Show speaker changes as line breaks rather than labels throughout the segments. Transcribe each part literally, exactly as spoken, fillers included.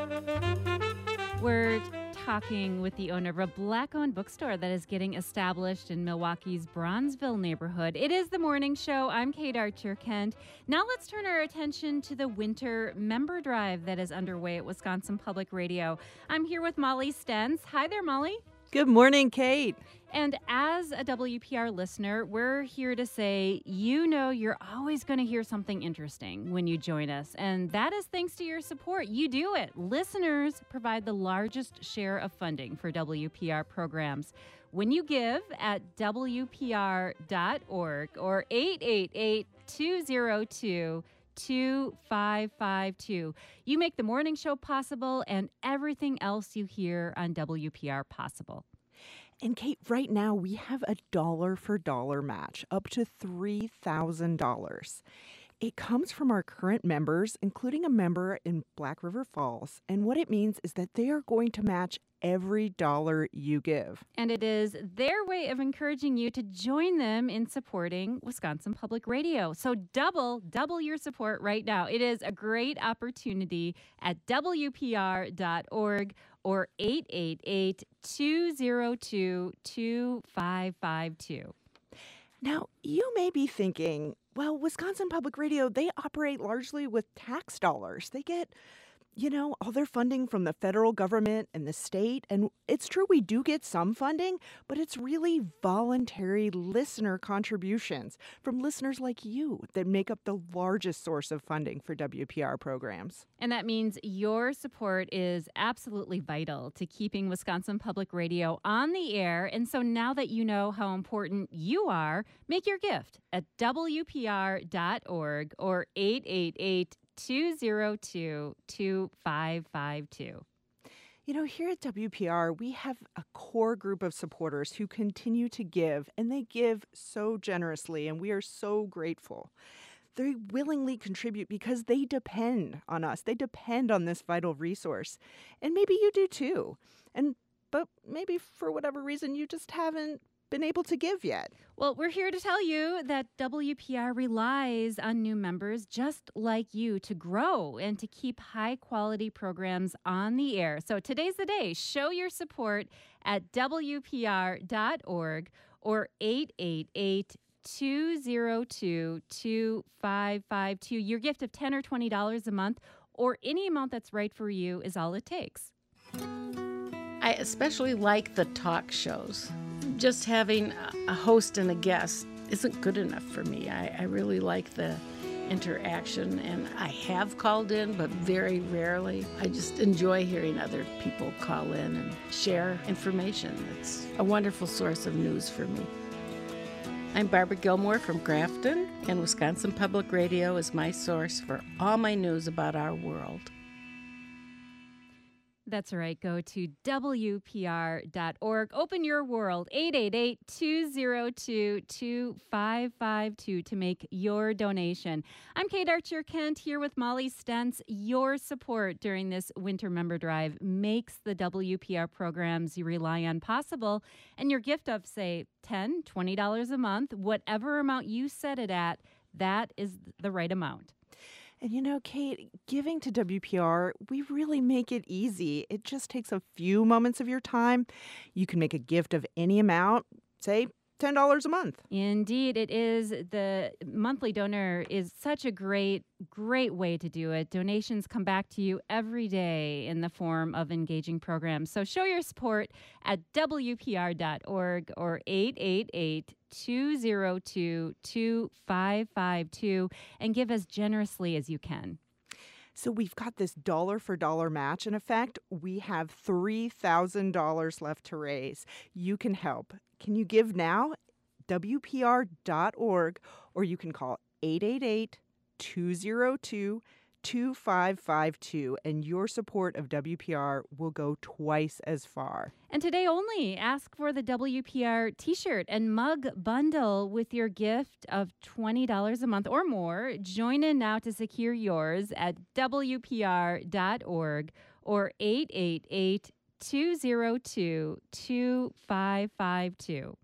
We're talking with the owner of a Black-owned bookstore that is getting established in Milwaukee's Bronzeville neighborhood. It is the morning show. I'm Kate Archer-Kent. Now let's turn our attention to the winter member drive that is underway at Wisconsin Public Radio. I'm here with Molly Stentz. Hi there, Molly.
Good morning, Kate.
And as a W P R listener, we're here to say, you know, you're always going to hear something interesting when you join us. And that is thanks to your support. You do it. Listeners provide the largest share of funding for W P R programs. When you give at W P R dot org or eight eight eight, two oh two, two five five two, you make the morning show possible and everything else you hear on W P R possible.
And Kate, right now we have a dollar for dollar match up to three thousand dollars. It comes from our current members, including a member in Black River Falls. And what it means is that they are going to match every dollar you give.
And it is their way of encouraging you to join them in supporting Wisconsin Public Radio. So double, double your support right now. It is a great opportunity at W P R dot org or eight eight eight, two oh two, two five five two.
Now, you may be thinking, well, Wisconsin Public Radio, they operate largely with tax dollars. They get, you know, all their funding from the federal government and the state. And it's true, we do get some funding, but it's really voluntary listener contributions from listeners like you that make up the largest source of funding for W P R programs.
And that means your support is absolutely vital to keeping Wisconsin Public Radio on the air. And so now that you know how important you are, make your gift at W P R dot org or eight eight eight, two oh two, two five five two.
You know, here at W P R, we have a core group of supporters who continue to give, and they give so generously, and we are so grateful. They willingly contribute because they depend on us. They depend on this vital resource. And maybe you do too. And but maybe for whatever reason, you just haven't been able to give yet.
Well, we're here to tell you that W P R relies on new members just like you to grow and to keep high-quality programs on the air. So today's the day. Show your support at W P R dot org or eight eight eight, two oh two, two five five two. Your gift of ten dollars or twenty dollars a month or any amount that's right for you is all it takes.
I especially like the talk shows. Just having a host and a guest isn't good enough for me. I, I really like the interaction, and I have called in, but very rarely. I just enjoy hearing other people call in and share information. It's a wonderful source of news for me. I'm Barbara Gilmore from Grafton, and Wisconsin Public Radio is my source for all my news about our world.
That's right. Go to W P R dot org. Open your world, eight eight eight, two oh two, two five five two to make your donation. I'm Kate Archer-Kent here with Molly Stentz. Your support during this winter member drive makes the W P R programs you rely on possible. And your gift of, say, ten dollars, twenty dollars a month, whatever amount you set it at, that is the right amount.
And you know, Kate, giving to W P R, we really make it easy. It just takes a few moments of your time. You can make a gift of any amount, say ten dollars a month.
Indeed, it is. The monthly donor is such a great, great way to do it. Donations come back to you every day in the form of engaging programs. So show your support at W P R dot org or eight eight eight, two oh two, two five five two and give as generously as you can.
So we've got this dollar for dollar match in effect. We have three thousand dollars left to raise. You can help. Can you give now? W P R dot org, or you can call eight eight eight, two oh two, two five five two, and your support of W P R will go twice as far.
And today only, ask for the W P R t-shirt and mug bundle with your gift of twenty dollars a month or more. Join in now to secure yours at W P R dot org or eight eight eight, two oh two, two five five two.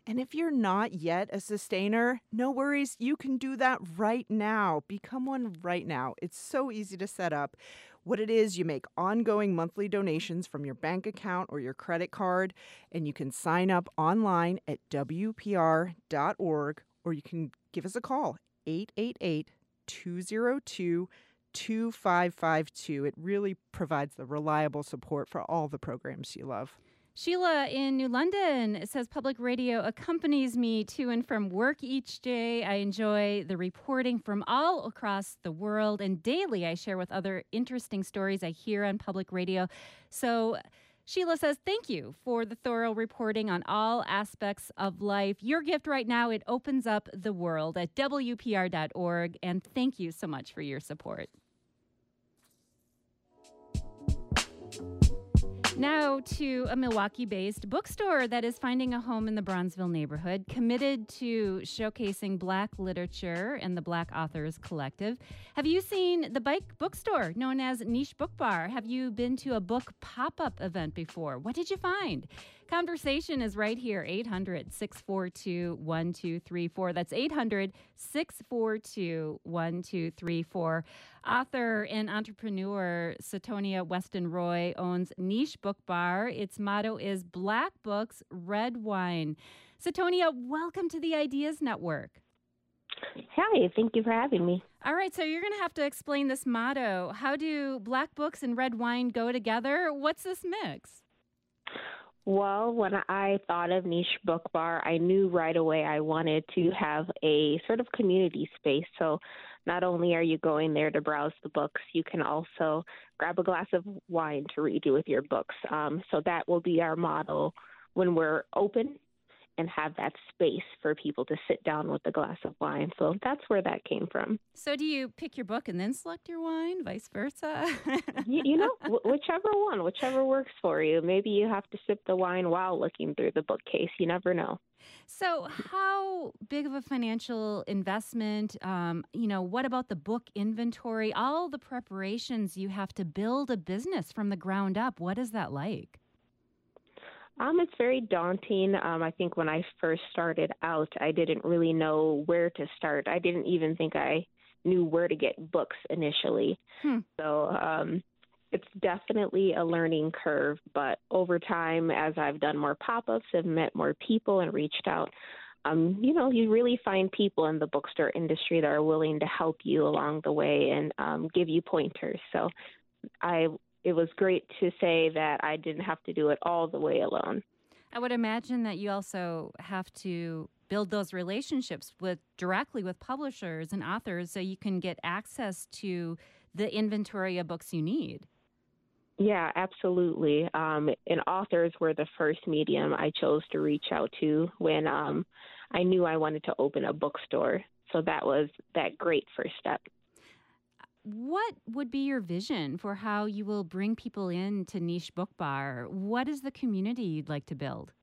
And if you're not yet a sustainer, no worries. You can do that right now. Become one right now. It's so easy to set up. What it is, you make ongoing monthly donations from your bank account or your credit card, and you can sign up online at W P R dot org, or you can give us a call, eight eight eight, two zero two, two five five two. It really provides the reliable support for all the programs you love.
Sheila in New London says public radio accompanies me to and from work each day. I enjoy the reporting from all across the world, and daily I share with other interesting stories I hear on public radio. So Sheila says, thank you for the thorough reporting on all aspects of life. Your gift right now, it opens up the world at W P R dot org, and thank you so much for your support. Now to a Milwaukee-based bookstore that is finding a home in the Bronzeville neighborhood, committed to showcasing Black literature and the Black Authors Collective. Have you seen the bike bookstore known as Niche Book Bar? Have you been to a book pop-up event before? What did you find? Conversation is right here, eight hundred, six four two, one two three four. That's eight hundred, six four two, one two three four. Author and entrepreneur Satonia Weston Roy owns Niche Book Bar. Its motto is Black Books, Red Wine. Satonia, welcome to the Ideas Network.
Hi, thank you for having me.
All right, so you're going to have to explain this motto. How do black books and red wine go together? What's this mix?
Well, when I thought of Niche Book Bar, I knew right away I wanted to have a sort of community space. So not only are you going there to browse the books, you can also grab a glass of wine to read with your books. Um, so that will be our model when we're open and have that space for people to sit down with a glass of wine. So that's where that came from.
So do you pick your book and then select your wine, vice versa?
you, you know, wh- whichever one, whichever works for you. Maybe you have to sip the wine while looking through the bookcase. You never know.
So how big of a financial investment, um, you know, what about the book inventory, all the preparations you have to build a business from the ground up? What is that like?
Um, it's very daunting. Um, I think when I first started out, I didn't really know where to start. I didn't even think I knew where to get books initially.
Hmm.
So um, it's definitely a learning curve. But over time, as I've done more pop-ups, I've met more people and reached out, um, you know, you really find people in the bookstore industry that are willing to help you along the way and um, give you pointers. So I It was great to say that I didn't have to do it all the way alone.
I would imagine that you also have to build those relationships with directly with publishers and authors so you can get access to the inventory of books you need.
Yeah, absolutely. Um, and authors were the first medium I chose to reach out to when um, I knew I wanted to open a bookstore. So that was that great first step.
What would be your vision for how you will bring people in to Niche Book Bar? What is the community you'd like to build?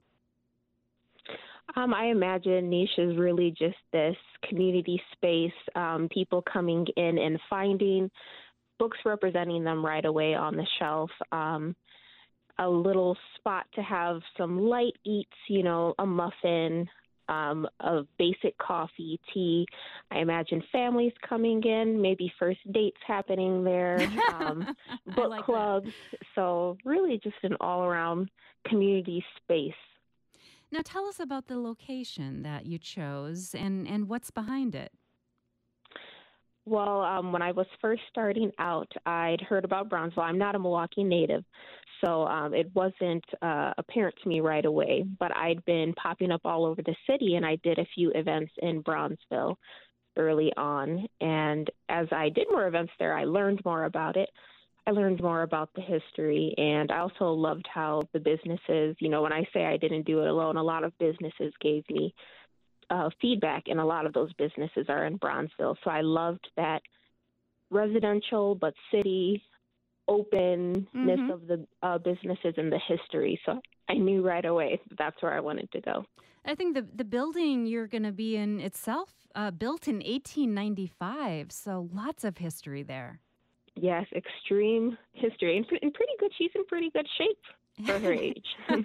Um, I imagine Niche is really just this community space, um, people coming in and finding books representing them right away on the shelf, um, a little spot to have some light eats, you know, a muffin, Um, of basic coffee, tea. I imagine families coming in, maybe first dates happening there, um, book
like
clubs.
That.
So really just an all-around community space.
Now tell us about the location that you chose and, and what's behind it.
Well, um, when I was first starting out, I'd heard about Bronzeville. I'm not a Milwaukee native, so um, it wasn't uh, apparent to me right away. But I'd been popping up all over the city, and I did a few events in Bronzeville early on. And as I did more events there, I learned more about it. I learned more about the history, and I also loved how the businesses, you know, when I say I didn't do it alone, a lot of businesses gave me Uh, feedback, and a lot of those businesses are in Bronzeville. So I loved that residential but city openness
Mm-hmm.
of the uh, businesses and the history. So I knew right away that's where I wanted to go.
I think the the building you're going to be in itself uh, built in eighteen ninety-five, so lots of history there.
Yes, extreme history, and in pretty good. She's in pretty good shape. for her age.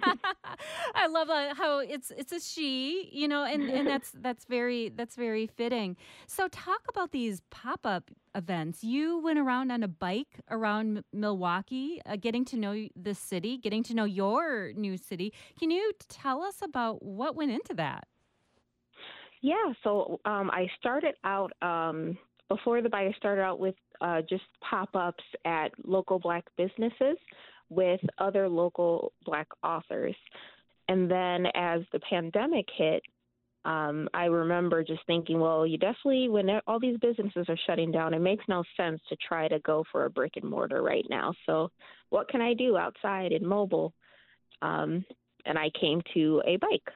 I love uh, how it's it's a she, you know, and, and that's that's very that's very fitting. So talk about these pop-up events. You went around on a bike around M- Milwaukee, uh, getting to know the city, getting to know your new city. Can you tell us about what went into that?
Yeah, so um, I started out, um, before the bike, I started out with uh, just pop-ups at local Black businesses with other local Black authors. And then as the pandemic hit, um, I remember just thinking, well, you definitely, when all these businesses are shutting down, it makes no sense to try to go for a brick and mortar right now. So what can I do outside and mobile? Um, and I came to a bike.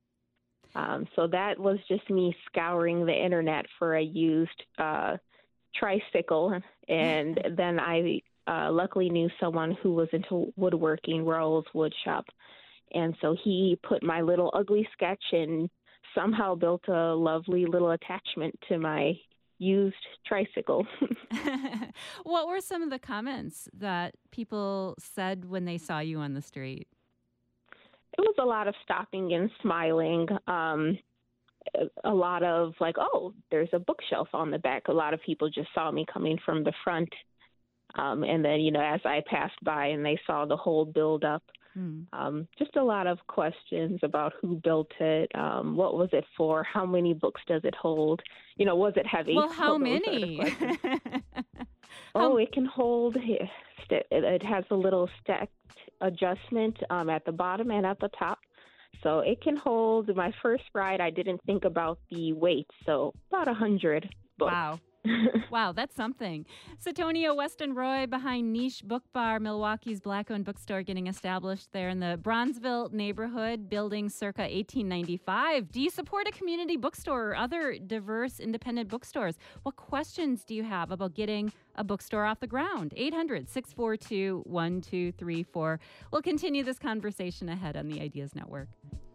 Um, so that was just me scouring the internet for a used uh, tricycle. And then I uh, luckily knew someone who was into woodworking, Rolls Wood Shop. And so he put my little ugly sketch and somehow built a lovely little attachment to my used tricycle.
What were some of the comments that people said when they saw you on the street?
It was a lot of stopping and smiling. Um, a lot of like, oh, there's a bookshelf on the back. A lot of people just saw me coming from the front. Um, and then, you know, as I passed by and they saw the whole build up, hmm. um, just a lot of questions about who built it, um, what was it for, how many books does it hold, you know, was it heavy?
Well, how
All those
many?
sort of oh,
how...
it can hold, it has a little stacked adjustment um, at the bottom and at the top. So it can hold, my first ride, I didn't think about the weight, so about one hundred books.
Wow. Wow, that's something. Suitonia Weston Roy behind Niche Book Bar, Milwaukee's Black-owned bookstore getting established there in the Bronzeville neighborhood, building circa eighteen ninety-five. Do you support a community bookstore or other diverse independent bookstores? What questions do you have about getting a bookstore off the ground? eight hundred, six four two, one two three four. We'll continue this conversation ahead on the Ideas Network.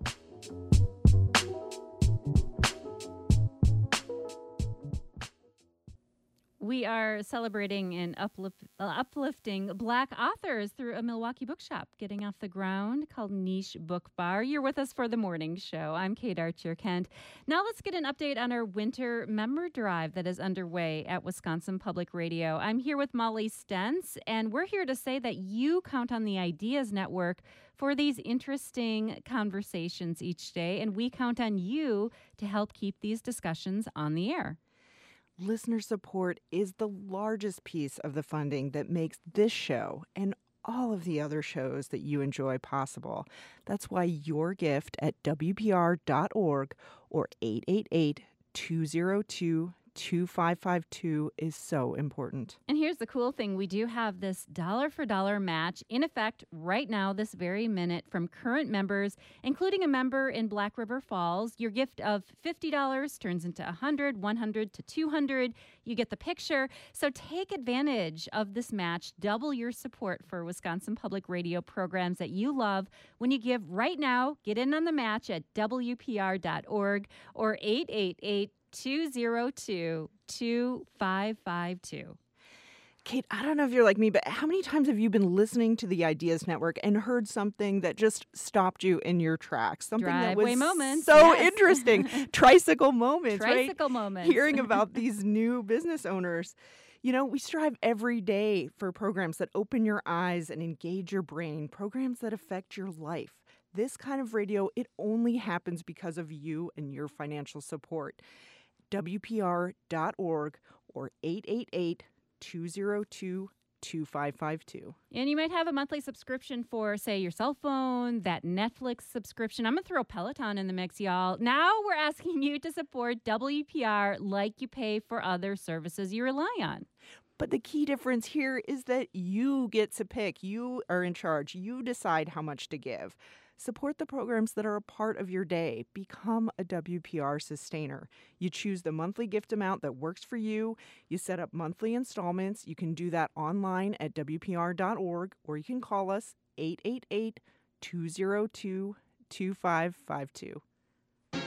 We are celebrating and uplift, uh, uplifting Black authors through a Milwaukee bookshop getting off the ground called Niche Book Bar. You're with us for the morning show. I'm Kate Archer-Kent. Now let's get an update on our winter member drive that is underway at Wisconsin Public Radio. I'm here with Molly Stentz, and we're here to say that you count on the Ideas Network for these interesting conversations each day, and we count on you to help keep these discussions on the air.
Listener support is the largest piece of the funding that makes this show and all of the other shows that you enjoy possible. That's why your gift at W P R dot org or eight eight eight, two zero two, two five five two is so important.
And here's the cool thing. We do have this dollar for dollar match in effect right now, this very minute, from current members, including a member in Black River Falls. Your gift of fifty dollars turns into one hundred dollars, one hundred dollars to two hundred dollars. You get the picture. So take advantage of this match. Double your support for Wisconsin Public Radio programs that you love when you give right now. Get in on the match at W P R dot org or eight eight eight, two zero two, two five five two.
Kate, I don't know if you're like me, but how many times have you been listening to the Ideas Network and heard something that just stopped you in your tracks? Something
Driveway
that was
moments,
so
yes.
interesting. Tricycle moments,
Tricycle
right?
moments.
Hearing about these new business owners. You know, we strive every day for programs that open your eyes and engage your brain, programs that affect your life. This kind of radio, it only happens because of you and your financial support. W P R dot org or eight eight eight, two zero two, two five five two.
And you might have a monthly subscription for, say, your cell phone, that Netflix subscription. I'm going to throw Peloton in the mix, y'all. Now we're asking you to support W P R like you pay for other services you rely on.
But the key difference here is that you get to pick. You are in charge. You decide how much to give. Support the programs that are a part of your day. Become a W P R sustainer. You choose the monthly gift amount that works for you. You set up monthly installments. You can do that online at W P R dot org, or you can call us eight eight eight, two zero two, two five five two.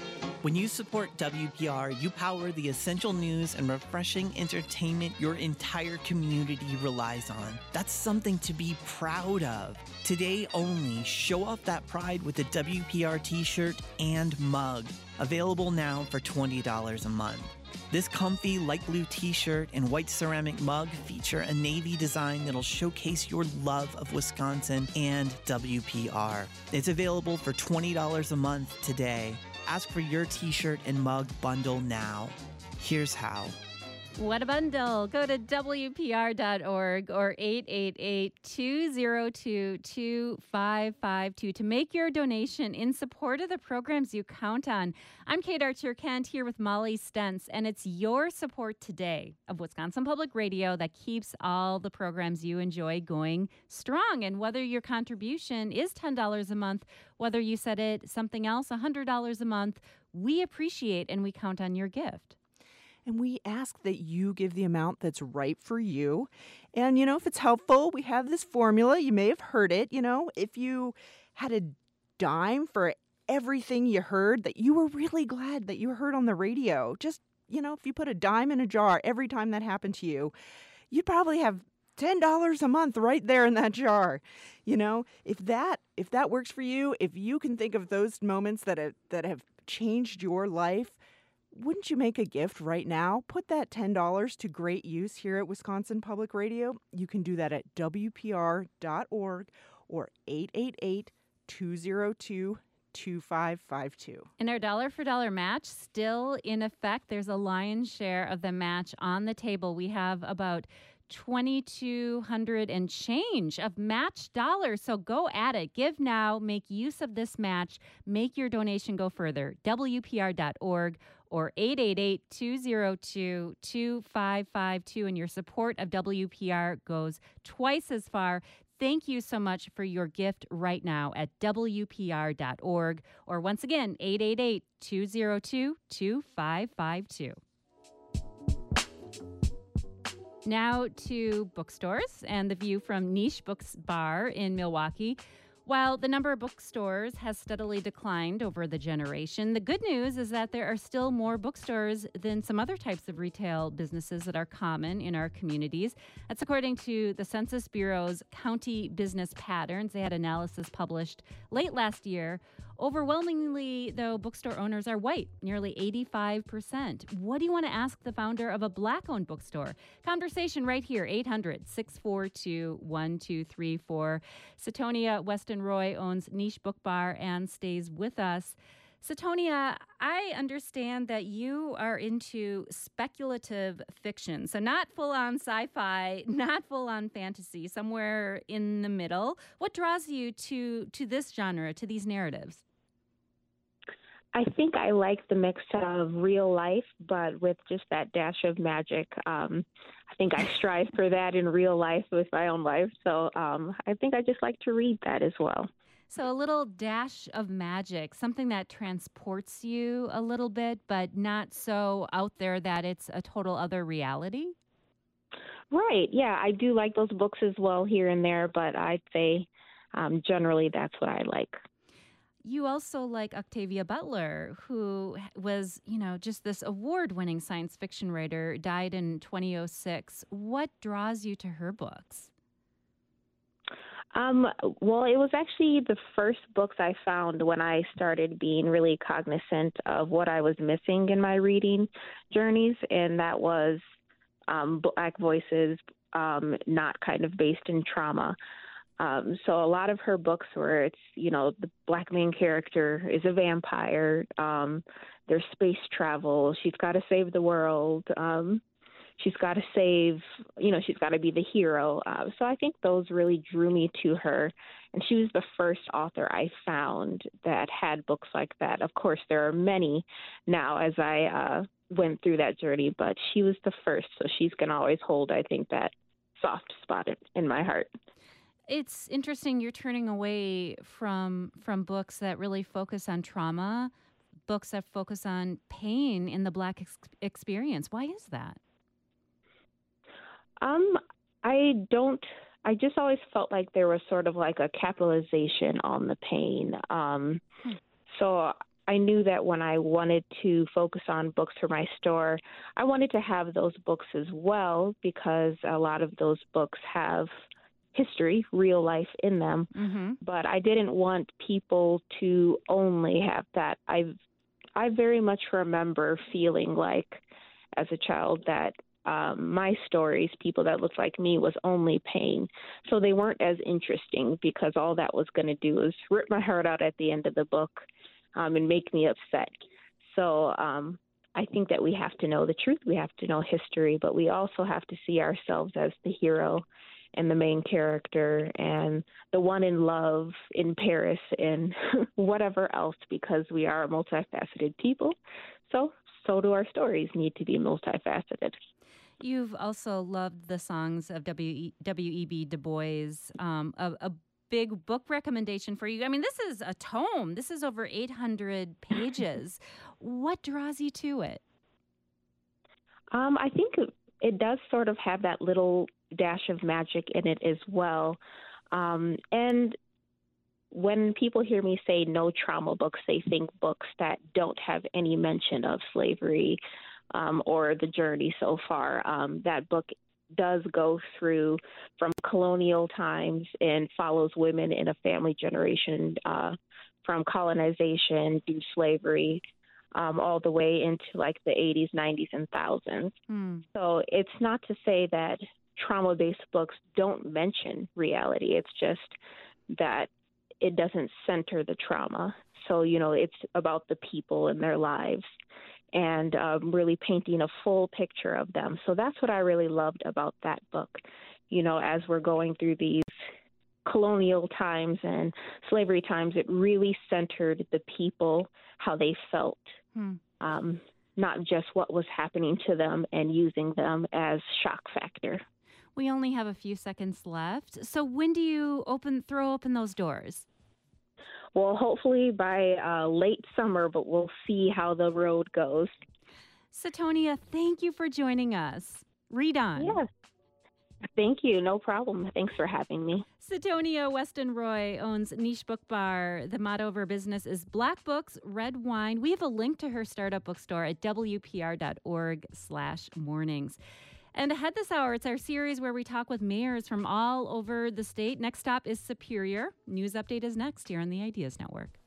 When you support W P R, you power the essential news and refreshing entertainment your entire community relies on. That's something to be proud of. Today only, show off that pride with a W P R t-shirt and mug. Available now for twenty dollars a month. This comfy light blue t-shirt and white ceramic mug feature a navy design that'll showcase your love of Wisconsin and W P R. It's available for twenty dollars a month today. Ask for your t-shirt and mug bundle now. Here's how.
What a bundle. Go to W P R dot org or eight eight eight, two zero two, two five five two to make your donation in support of the programs you count on. I'm Kate Archer-Kent here with Molly Stentz, and it's your support today of Wisconsin Public Radio that keeps all the programs you enjoy going strong. And whether your contribution is ten dollars a month, whether you said it something else, one hundred dollars a month, we appreciate and we count on your gift.
And we ask that you give the amount that's right for you. And, you know, if it's helpful, we have this formula. You may have heard it. You know, if you had a dime for everything you heard that you were really glad that you heard on the radio, just, you know, if you put a dime in a jar every time that happened to you, you'd probably have ten dollars a month right there in that jar. You know, if that if that works for you, if you can think of those moments that have, that have changed your life, wouldn't you make a gift right now? Put that ten dollars to great use here at Wisconsin Public Radio. You can do that at W P R dot org or eight eight eight, two zero two, two five five two.
And our dollar for dollar match still in effect. There's a lion's share of the match on the table. We have about twenty-two hundred and change of match dollars. So go at it. Give now. Make use of this match. Make your donation go further. W P R dot org or eight eight eight, two zero two, two five five two. And your support of W P R goes twice as far. Thank you so much for your gift right now at W P R dot org or once again, eight eight eight, two zero two, two five five two. Now to bookstores and the view from Niche Books Bar in Milwaukee. While the number of bookstores has steadily declined over the generation, the good news is that there are still more bookstores than some other types of retail businesses that are common in our communities. That's according to the Census Bureau's County Business Patterns. They had analysis published late last year. Overwhelmingly, though, bookstore owners are white, nearly eighty-five percent. What do you want to ask the founder of a Black-owned bookstore? Conversation right here, eight hundred, six four two, one two three four. Satonia Weston Roy owns Niche Book Bar and stays with us. Satonia, I understand that you are into speculative fiction, so not full-on sci-fi, not full-on fantasy, somewhere in the middle. What draws you to, to this genre, to these narratives?
I think I like the mix of real life, but with just that dash of magic. Um, I think I strive for that in real life with my own life. So um, I think I just like to read that as well.
So a little dash of magic, something that transports you a little bit, but not so out there that it's a total other reality?
Right. Yeah, I do like those books as well here and there, but I'd say um, generally that's what I like.
You also like Octavia Butler, who was, you know, just this award-winning science fiction writer, died in twenty oh six. What draws you to her books?
Um, well, it was actually the first books I found when I started being really cognizant of what I was missing in my reading journeys, and that was um, Black voices, um, not kind of based in trauma. Um, so a lot of her books where it's, you know, the Black main character is a vampire, um, there's space travel, she's got to save the world, um, she's got to save, you know, she's got to be the hero. Uh, so I think those really drew me to her. And she was the first author I found that had books like that. Of course, there are many now as I uh, went through that journey, but she was the first. So she's going to always hold, I think, that soft spot in my heart.
It's interesting you're turning away from from books that really focus on trauma, books that focus on pain in the Black ex- experience. Why is that?
Um, I don't, I just always felt like there was sort of like a capitalization on the pain. Um, hmm. So I knew that when I wanted to focus on books for my store, I wanted to have those books as well because a lot of those books have history, real life in them.
Mm-hmm.
But I didn't want people to only have that. I I very much remember feeling like as a child that um, my stories, people that looked like me, was only pain. So they weren't as interesting because all that was going to do is rip my heart out at the end of the book um, and make me upset. So um, I think that we have to know the truth. We have to know history, but we also have to see ourselves as the hero and the main character and the one in love in Paris and whatever else, because we are multifaceted people. So, so do our stories need to be multifaceted.
You've also loved the songs of W E B Du Bois, um, a, a big book recommendation for you. I mean, this is a tome. This is over eight hundred pages. What draws you to it?
Um, I think it does sort of have that little dash of magic in it as well. Um, and when people hear me say no trauma books, they think books that don't have any mention of slavery um, or the journey so far. Um, that book does go through from colonial times and follows women in a family generation uh, from colonization through slavery um, all the way into like the eighties, nineties, and thousands.
Hmm.
So it's not to say that trauma-based books don't mention reality. It's just that it doesn't center the trauma. So, you know, it's about the people and their lives and um, really painting a full picture of them. So that's what I really loved about that book. You know, as we're going through these colonial times and slavery times, it really centered the people, how they felt,
Hmm.
um, not just what was happening to them and using them as shock factor.
We only have a few seconds left. So when do you open, throw open those doors?
Well, hopefully by uh, late summer, but we'll see how the road goes.
Satonia, thank you for joining us. Read on.
Yes. Thank you. No problem. Thanks for having me.
Satonia Weston Roy owns Niche Book Bar. The motto of her business is Black Books, Red Wine. We have a link to her startup bookstore at W P R dot org slash mornings. And ahead this hour, it's our series where we talk with mayors from all over the state. Next stop is Superior. News Update is next here on the Ideas Network.